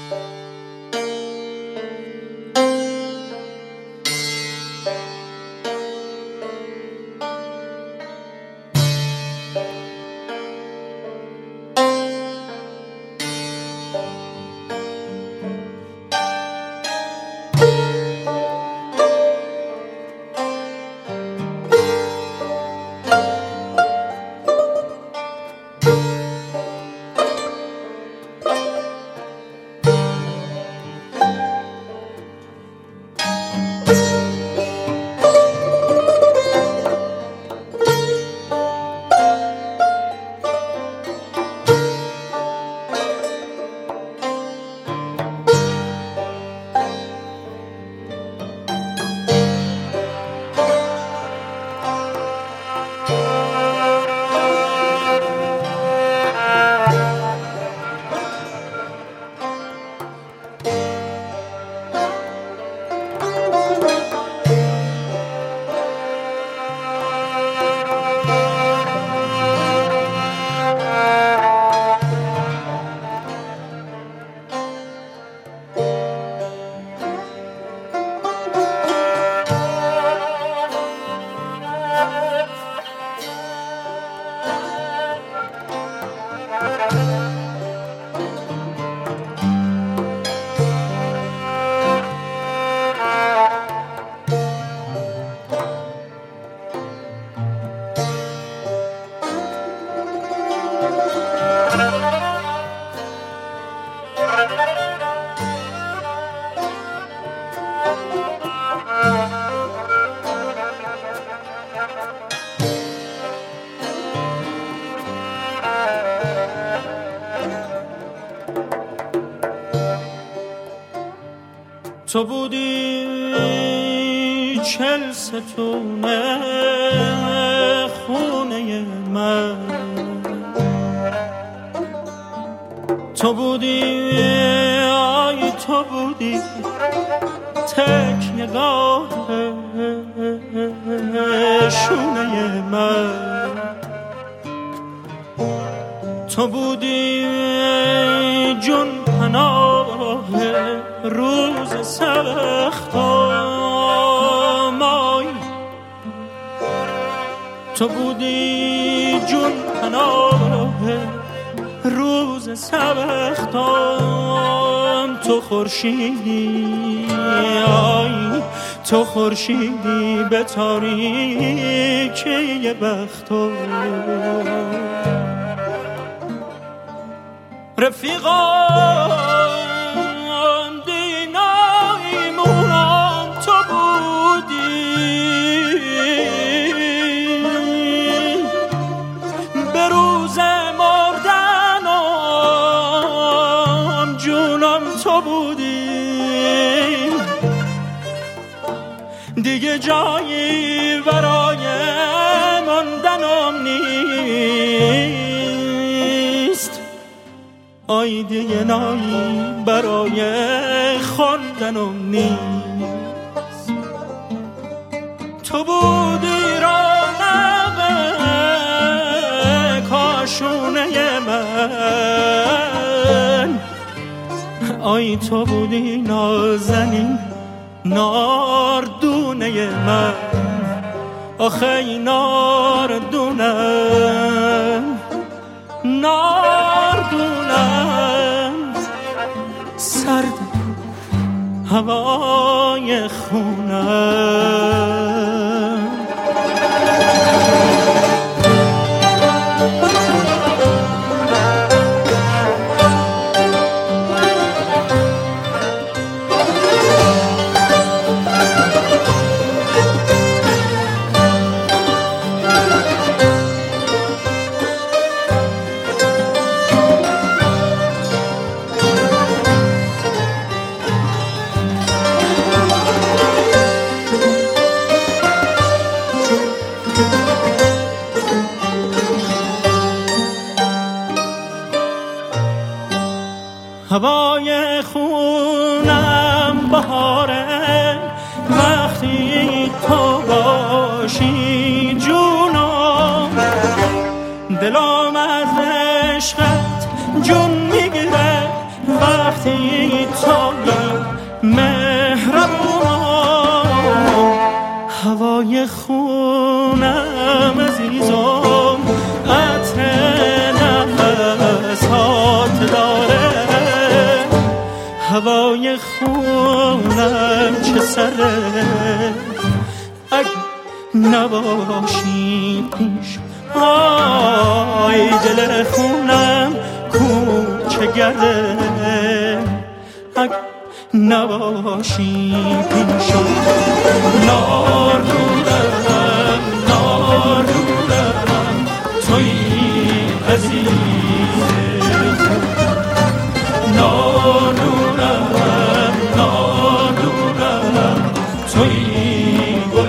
تو بودی چل ستونه خونه من، تو بودی آی تو بودی تکیه‌گاه شونه من، تو بودی جون پناه روز سختم، تو بودی جون پناه روز سختم، تو خورشیدی آی تو خورشیدی به تاریکی بختم، رفیقان دینایمونم تو بودی، به روز مردنم جونم تو بودی، دیگه جایی برای ماندنم نیست، آی دیگه نایی برای خواندنم نیست، تو بودی رونق کاشونه من، آی تو بودی نازنین ناردونه من، آخه این ناردونم سرد هوای خونم. هوای خونم بهاره وقتی تو باشی جونم، دلم از عشقت جون میگیره وقتی خونم چه سره اگه نباشی پیش آی دل خونم کوچه گرده اگه نباشی پیش ناردونم ناردونم توی عزیز ناردونم ناردونم توی گل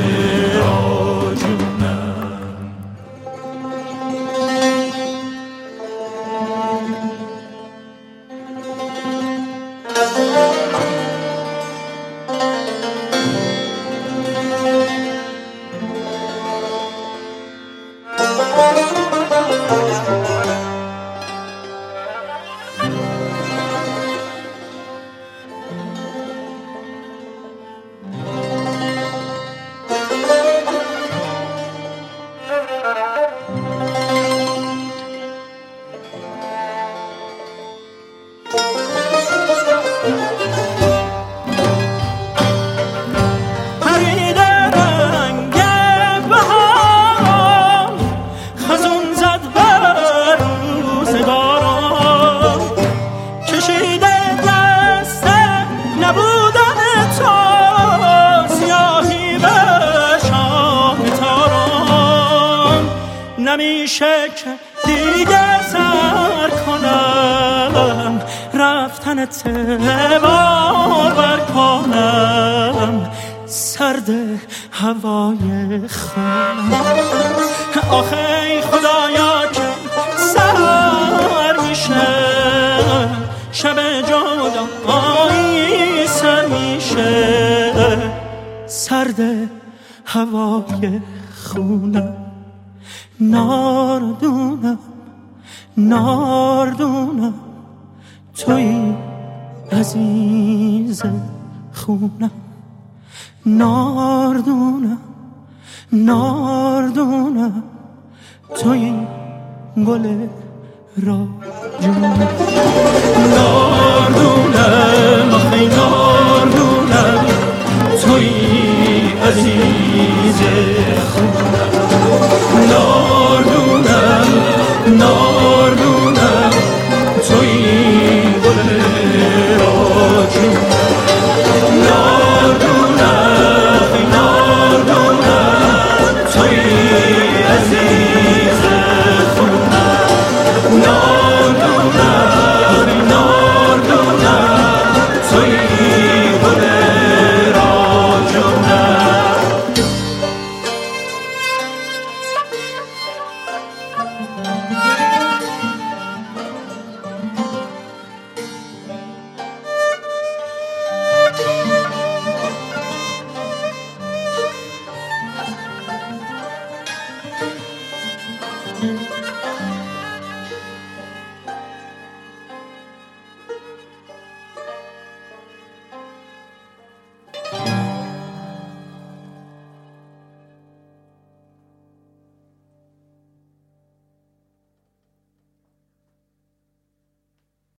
نمیشه که دیگه سر کنم رفتنت باور کنم سرد هوای خونم آخه خدایا که سر میشه شب جدایی سر میشه سرد هوای خونم ناردونم ناردونم توی عزیز خونم ناردونم ناردونم توی گل راجونم ناردونم آخی ناردونم توی عزیز خونم ناردونم ناردونم توی گل راجونم